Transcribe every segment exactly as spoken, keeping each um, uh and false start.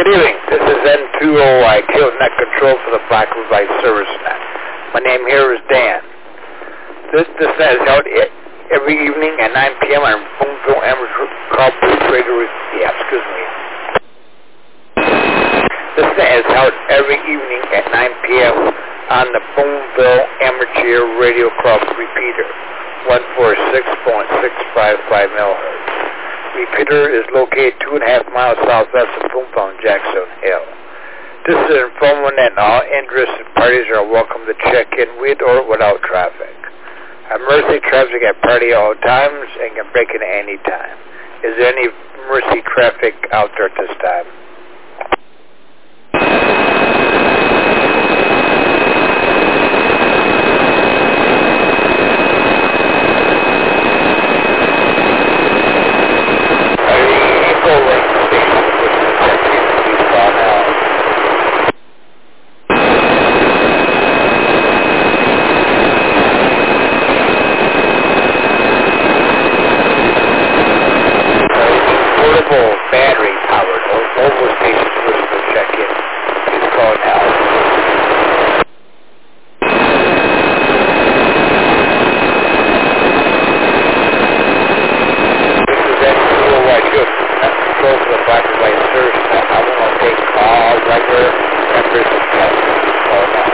evening. This is N two O I, Tail Net Control for the Black Light Service Net. My name here is Dan. This this net is held every evening at nine p.m. on Boonville Amateur Call Booth Radio. Yeah, excuse me. This net is held every evening at nine p.m. on the Boonville Amateur Radio Club repeater, one forty-six point six five five megahertz. Repeater is located two and a half miles southwest of Boonville and Jackson Hill. This is an informal net, and all interested parties are welcome to check in with or without traffic. Emergency traffic at party at all times and can break in any time. Is there any emergency traffic out there at this time? Battery powered. Mobile stations wish to check in. Please call now. This is N two O Y Good. That's control for the Black and White Service Net. I want to take calls, regular members of the Please call now.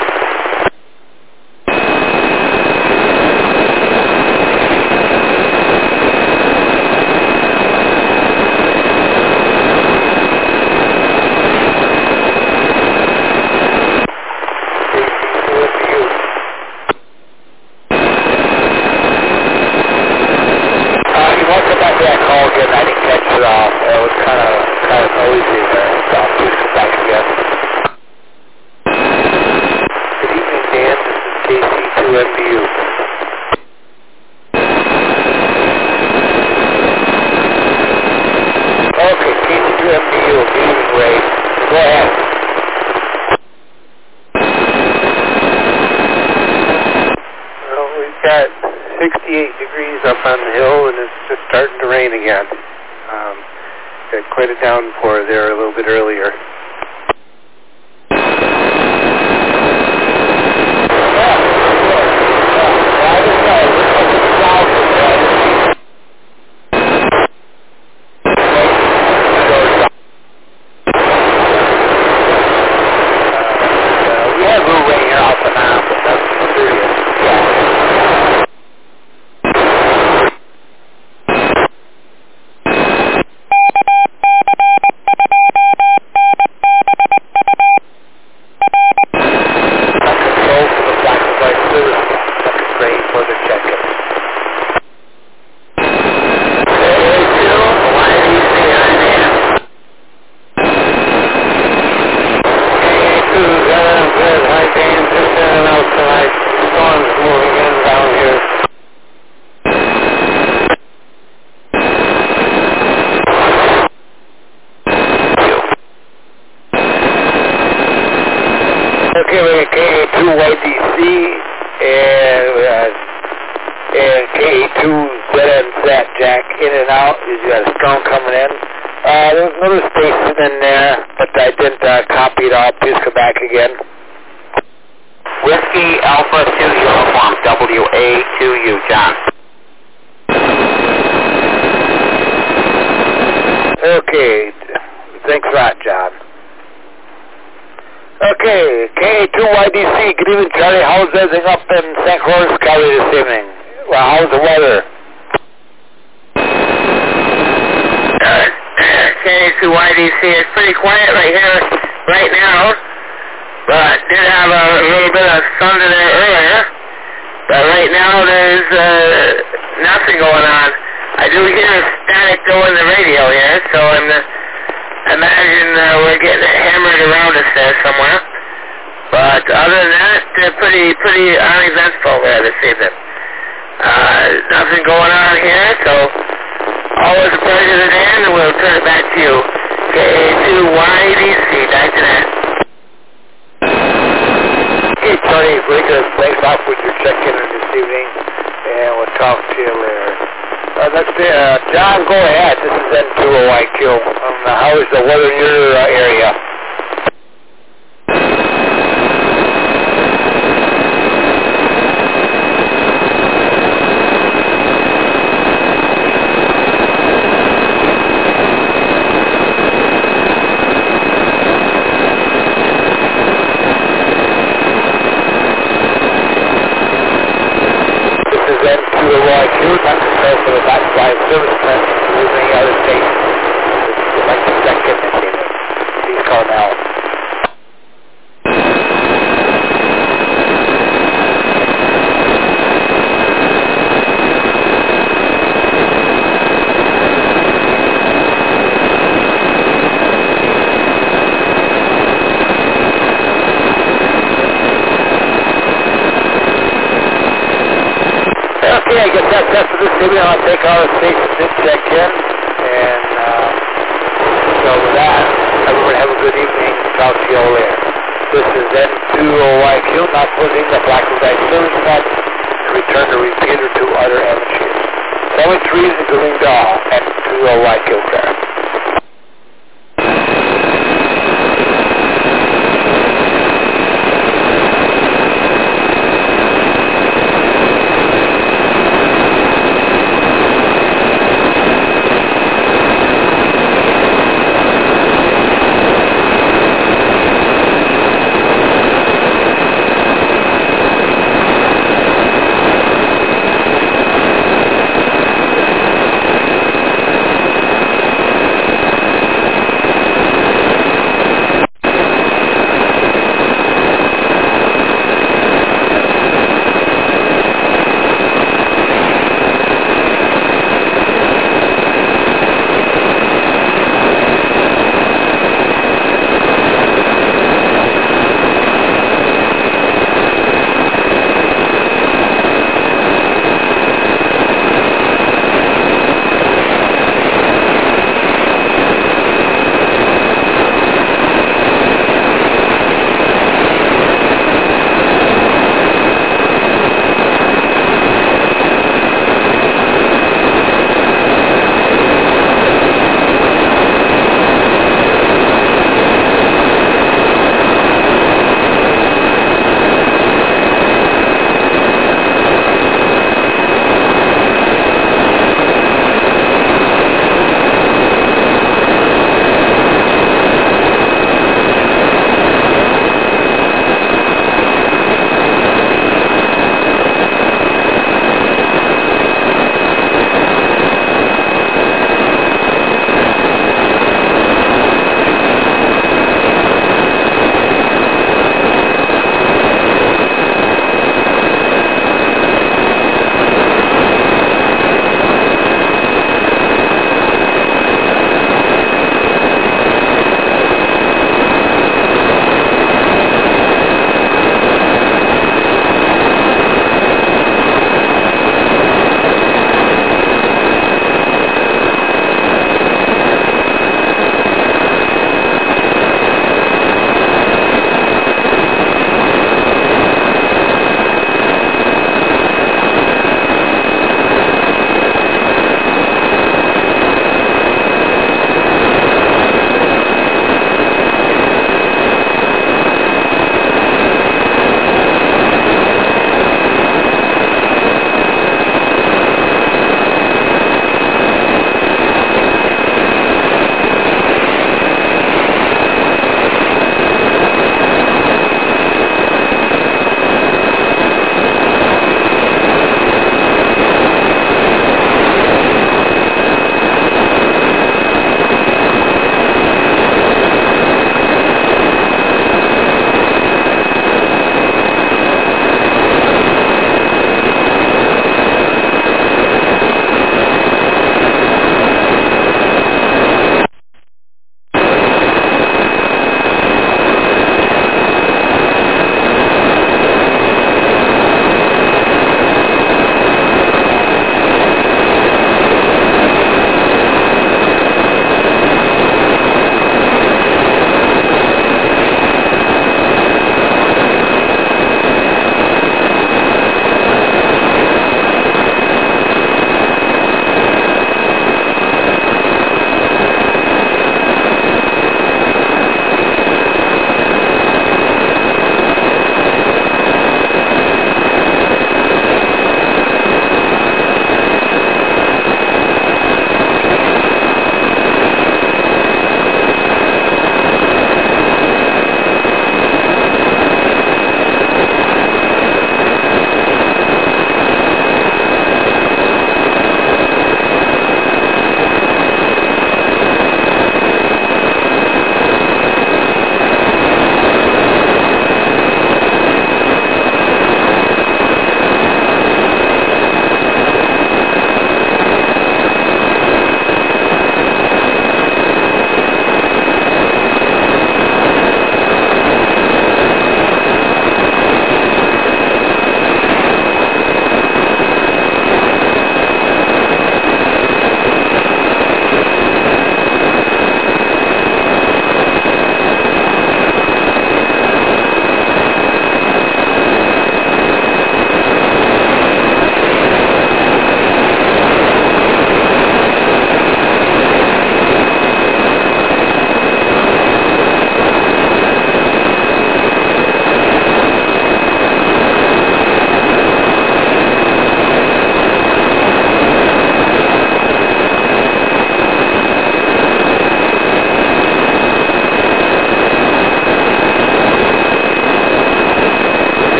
I didn't catch it off. It was kind of kind of noisy there. So please come back again. Good evening, Dan. This is K C two M B U. Okay, K C two M B U. Good evening, Ray. Go ahead. Well, we've got sixty-eight degrees up on the hill, and it's just starting to rain again. Um, got quite a downpour there a little bit earlier. We have a little rain here off and on, but nothing serious. Okay, we got K A two Y D C and, uh, and K A two Z N Sat Jack in and out. You got a storm coming in. Uh, there's another station in there, but I didn't uh, copy it all. Please come back again. Whiskey Alpha two Uniform, W A two U, John. Okay, thanks a lot, John. Okay, K A two Y D C, good evening, Charlie. How's everything up in Saint Croix County this evening? Well, how's the weather? Uh, K A two Y D C, it's pretty quiet right here, right now. But did have a little bit of sun there earlier. But right now there's uh, nothing going on. I do hear static though in the radio here, so I'm the... imagine uh, we're getting it hammered around us there somewhere. But other than that, they're pretty, pretty uneventful there this evening. Uh, nothing going on here, so always a pleasure to Dan, and we'll turn it back to you. K A two Y D C, back to that. Okay, Tony, very good. Thanks a lot for your check-in this evening, and we'll talk to you later. Uh, let's see, uh, John, go ahead. This is N two O I Q. Um, how is the weather in your uh, area? This is N two O I Q, not to say for the backside service plan to any other station. If you'd like to check in this evening, please call now. Okay, I guess that's it for this evening. I'll take all the stations in, check in, and uh, so with that, everyone have a good evening. Talk to you all later. This is N two O I Q, not putting the Black Light service net to return the repeater to other amateurs. Seven trees in Green Dahl, N two O I Q craft.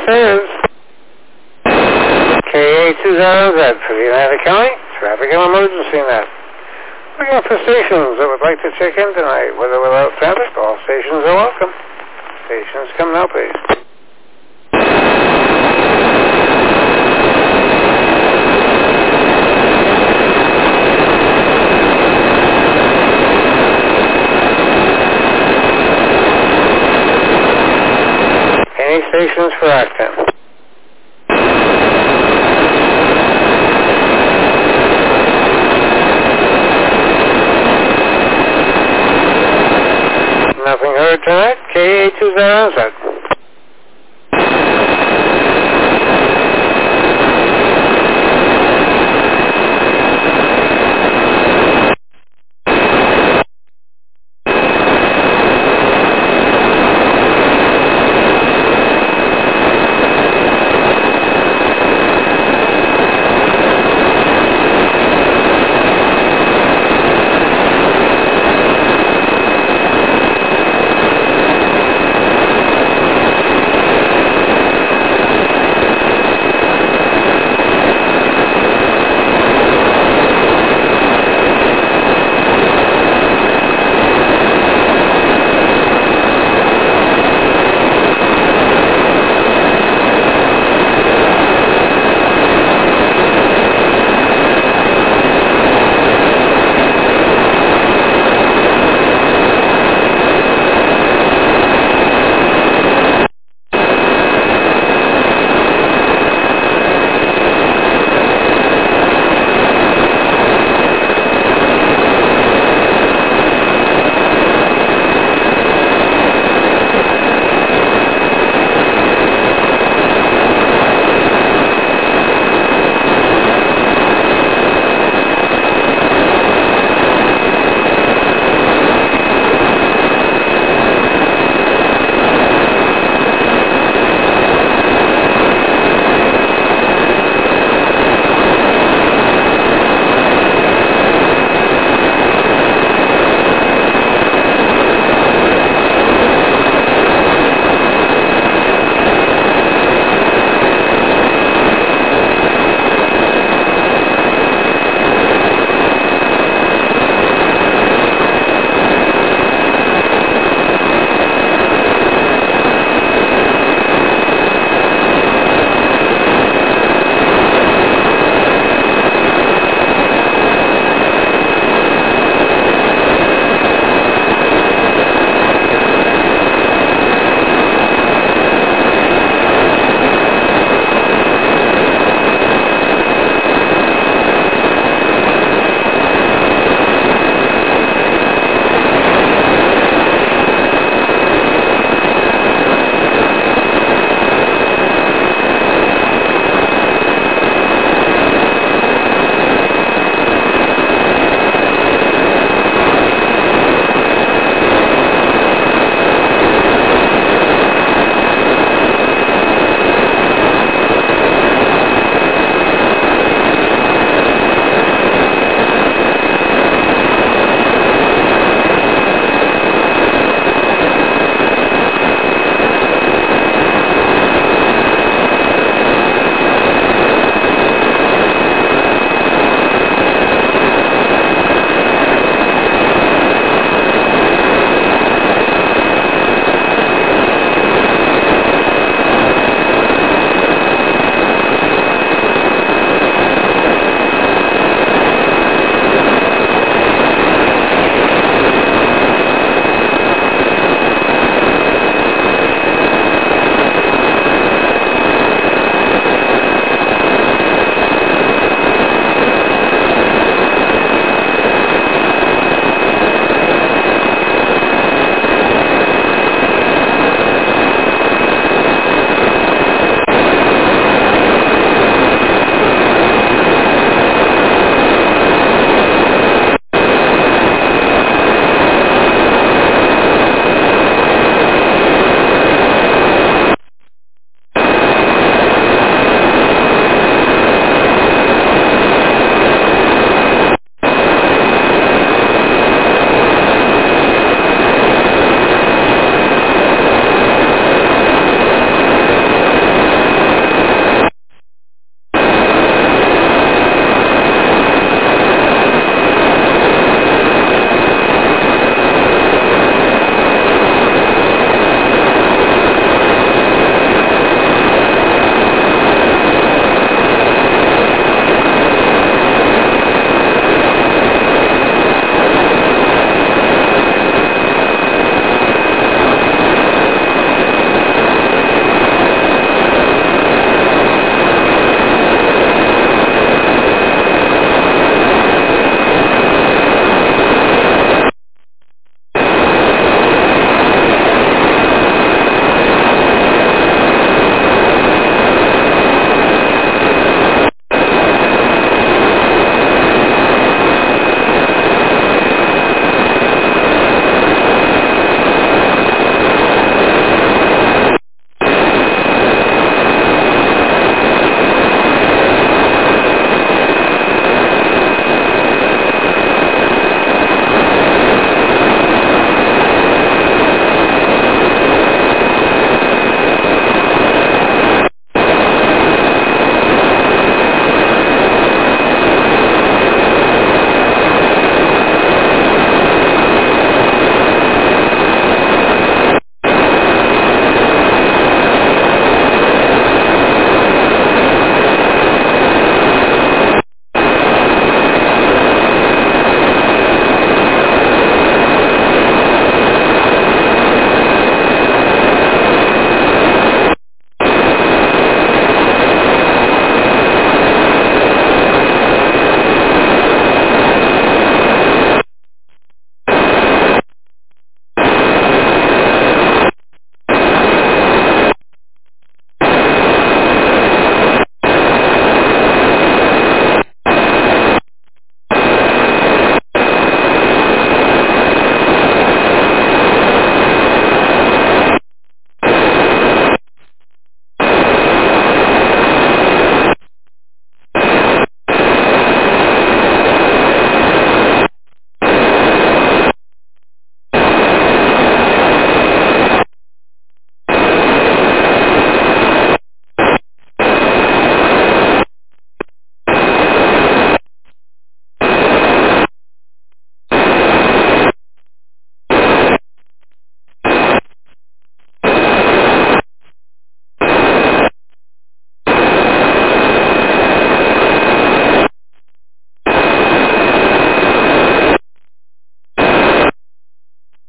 Yes, there is. K A two zero Z for the United County Traffic and Emergency Net. Looking for stations that would like to check in tonight, with or without traffic. All stations are welcome. Stations, come now, please. Any stations for Acton? Nothing heard tonight. K A two zero Z.